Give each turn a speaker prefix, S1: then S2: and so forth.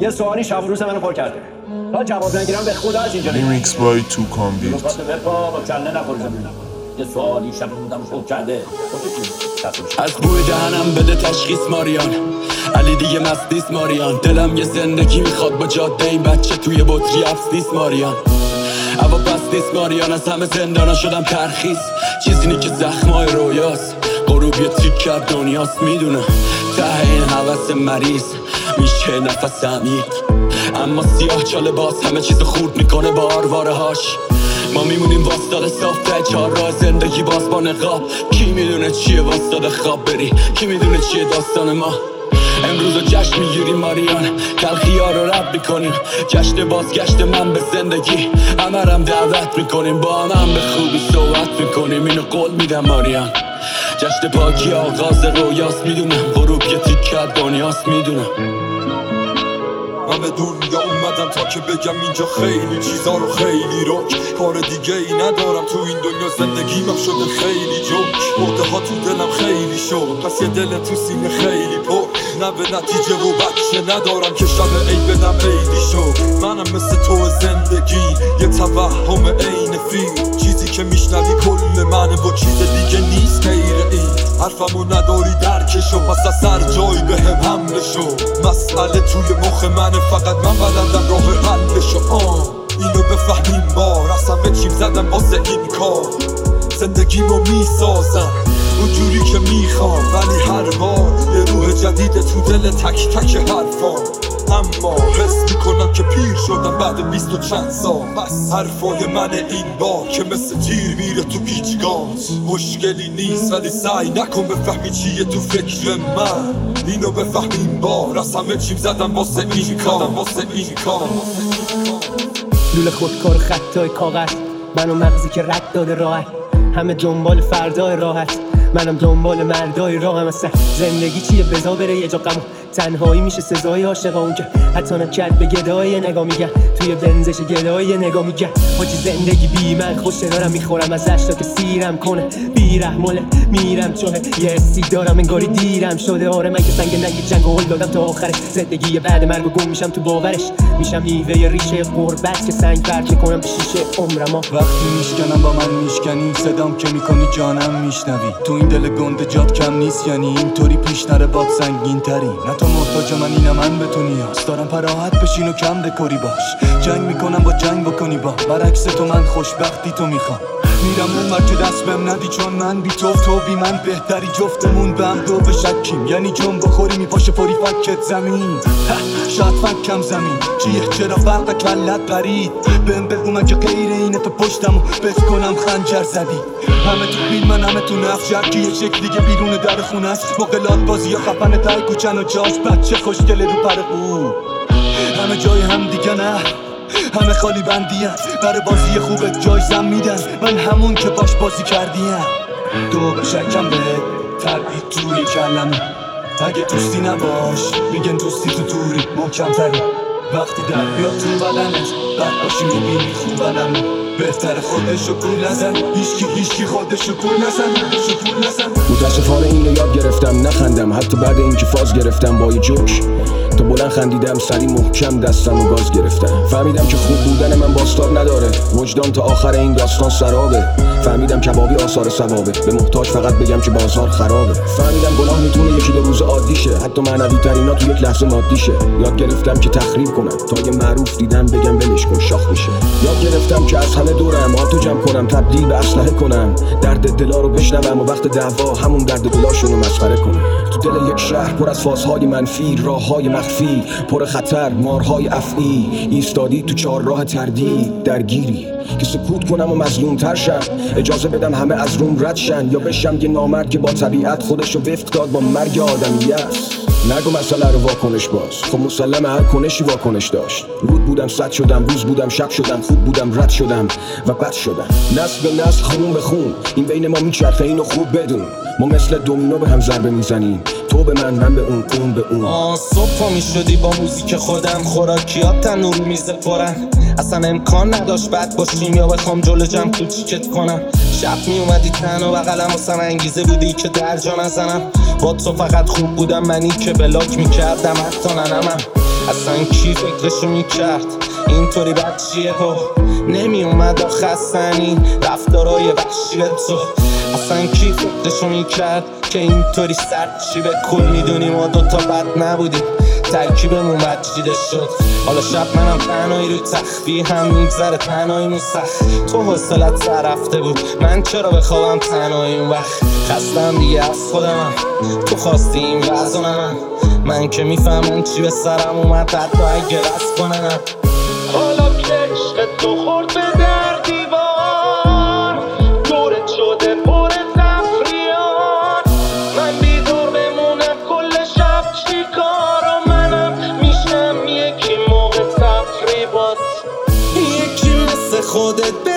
S1: یه سوالی شب و روز منو پر کرده. تا جواب نگیرم به خدا از اینجا
S2: Lyrics by 2Convict.
S1: با کله نخورزم. یه سوالی شب بودم پر کرده.
S3: از بوی دهنم بده تشخیص ماریان، علی دیگه مستیس ماریان. دلم یه زندگی میخواد با جاده این بچه توی بطری افسیس ماریان. اما پستیس ماریان، از همه زندانا شدم ترخیص. چیزی نی که زخمای رویاست، غروب یه تیک کرد دنیاست. میدونه ته این حوث مریض میشه نفس عمیق، اما سیاه چاله باز همه چیز خورد میکنه با آرواره هاش. ما میمونیم واسطاده صاف ته چهار راه زندگی باز با نقاب. کی میدونه چیه واسطاده خواب بری، کی میدونه چیه داستان ما. امروز رو جشن میگیریم ماریان، تلخی‌ها رو رد میکنیم. جشن بازگشت من به زندگی، همرم دعوت میکنیم. با هم به خوبی صحبت میکنیم، اینو قول میدم ماریان. جشن پاکی آغاز رویاست، میدونم غروب یه تیکه دنیاست. میدونم
S4: من به دنیا اومدم تا که بگم اینجا خیلی چیزا رو خیلی رک. کار دیگه ای ندارم تو این دنیا، زندگیمم شده خیلی جوک. مرده ها تو دلم خیلی شد، پس یه دل تو سینه خیلی پر. نه به نتیجه و بچه ندارم که شب ای بدم عیدی شد. منم مثل تو زندگی یه توهم عین فیلم، چیزی که میشنوی کل منه و چیز دیگه نیست غیر این. حرفمو نداری درکشو، پس از سر جایی به هم حمله شو. مسئله توی مخ منه، فقط من بلدم راه حلشو. اینو بفهمیم بار، از همه چیم زدم واسه این کار. زندگیمو میسازم اونجوری که میخوام، ولی هر بار یه روح جدیده تو دل تک تک حرفام. اما حس میکنم که پیر شدم بعد 20 و چند سال. بس حرفای من این بار که مثل تیر میره تو پیچگاز. مشکلی نیست ولی سعی نکن بفهمی چیه تو فکر من. اینو بفهمیم بار، از همه چیم زدم واسه این کار.
S5: لوله خودکار خطای کاغذ، منو مغزی که رد داده راحت. همه دنبال فردای راحت، منم دنبال مردای راهم. اصلا زندگی چیه بزا بره یه جا غمو، تنهایی میشه سزای عاشقا. اون که حتی نکرد به گدای نگاه میگن، توی بنزش گدای نگاه میگن. حاجی زندگی بی من خوشه، دارم میخورم ازش تا که سیرم کنه. بی رحماله میرم چونه یه حسی دارم انگاری دیرم شده. آره من که سنگ ننگ جنگ و هل دادم تا آخرش. زندگی بعد مرگ و گم میشم تو باورش، میشم میوه ریشه غربت که سنگ پرت میکنم به شیشه عمرما.
S3: وقتی میشکنم با من میشکنی، صدام که میکنی جانم میشنوی. تو این دل گنده جات کم نیست، یعنی اینطوری پیش نره باد سنگین تری. نه تو محتاج من اینم من به تو نیاز دارم. پراحت بشین و کم دکوری باش، جنگ میکنم با جنگ بکنی با. برعکس تو من خوشبختی تو میخوام. میرم اون ور که دست بهم ندی، چون من بی تو بی من بهتری. جفتمون به هم دو بشکیم، یعنی جنب بخوری میپاشه پری فکت زمین. شاید فکم زمین چیه، چرا فرق کلت پرید. بهم بگو من که غیر اینه تو پشتمو بس کنم خنجر زدی. همه تو فیلم من همه تو نقش، که یه شکل دیگه بیرون در خونه است. مقلات بازی یا خفن تای کوچن و جاش، بچه خوشگل رو پر او. همه جای هم دیگه نه، همه خالی بندی هست. برای بازی خوبت جایزم میدن، من همون که باش بازی کردیم. دو بشکم به تردید توی کلمه، اگه دوستی نباش میگن دوستی تو دوری محکم تری. وقتی در بیاد تو بدنت بد باشی میبینی خوب بدنه. بهتر خودشو پول نزن، هیچکی خودشو پول نزن.
S6: متاسفانه اینو یاد گرفتم نخندم، حتی بعد اینکه فاز گرفتم با یه جوش. تو بلند خندیدم سری محکم دستم و گاز گرفتم. فهمیدم که خوب بودن من باستاب نداره، وجدان تا آخر این داستان سرابه. فهمیدم کبابی آثار ثوابه، به محتاج فقط بگم که بازار خرابه. فهمیدم گناه میتونه یکی دو روز عادی شه، حتی معنوی ترینا تو یک لحظه مادی شه. یاد گرفتم که تخریب کنم تا یه معروف دیدم بگم ولش کن شاخ میشه. یاد گرفتم که از همه دورم آتو جمع کنم، تبدیل به اسلحه کنم. درد دلا رو بشنوم و وقت دعوا همون درد دلاشونو مسخره کنم. تو دل یک شهر پر از فازهای منفی، راههای مخفی پر خطر، مارهای افعی. ایستادی تو چهارراه تردید درگیری که سکوت کنم و مظلوم تر شم. اجازه بدم همه از روم رد شن، یا بشم یه نامرد که با طبیعت خودشو وفق داد با مرگ آدمیت. نگو مسئله رو واکنش باز، خب مسلمه هر کنشی واکنش داشت. رود بودم صد شدم، روز بودم شب شدم، خوب بودم رد شدم و بد شدم. نسل به نسل خون به خون این بین ما میچرخه، اینو خوب بدون. ما مثل دومینو به هم ضربه میزنیم، تو به من به اون به اون.
S7: صبح میشدی با موزیک خودم، خوراکیات تنور میز پرن. اصلا امکان نداشت بد باشیم یا بخوام جلو جمع کوچیکت کنم. شب میومدی تنها بغلم واسم انگیزه بودی که درجا نزنم. با تو فقط خوب بودم منی که بلاک میکردم حتی ننمم. اصلا کی فکرشو میکرد اینطوری بچیه ها نمی اومد آخستنی رفتارای وحشی تو اصلا کی فکرشو میکرد که اینطوری سرد چی به کل میدونی ما دوتا بد نبودیم ترکیبمون بچیده شد حالا شب منم تنهایی رو تخفی هم میگذره تنهاییمون سخت تو حوصلت سر رفته بود من چرا بخوابم تنهایی اون وقت خستم دیگه از خودمم تو خواستی این وزنم من که میفهمم چی به سرم اومد حتی اگه رست کنم
S8: حالا که عشق تو خورد به در دیوار دورت شده پر تفریان من بیدار بمونم کل شب چیکار و منم میشم یکی موقع تفریبات
S7: یکی مثل خودت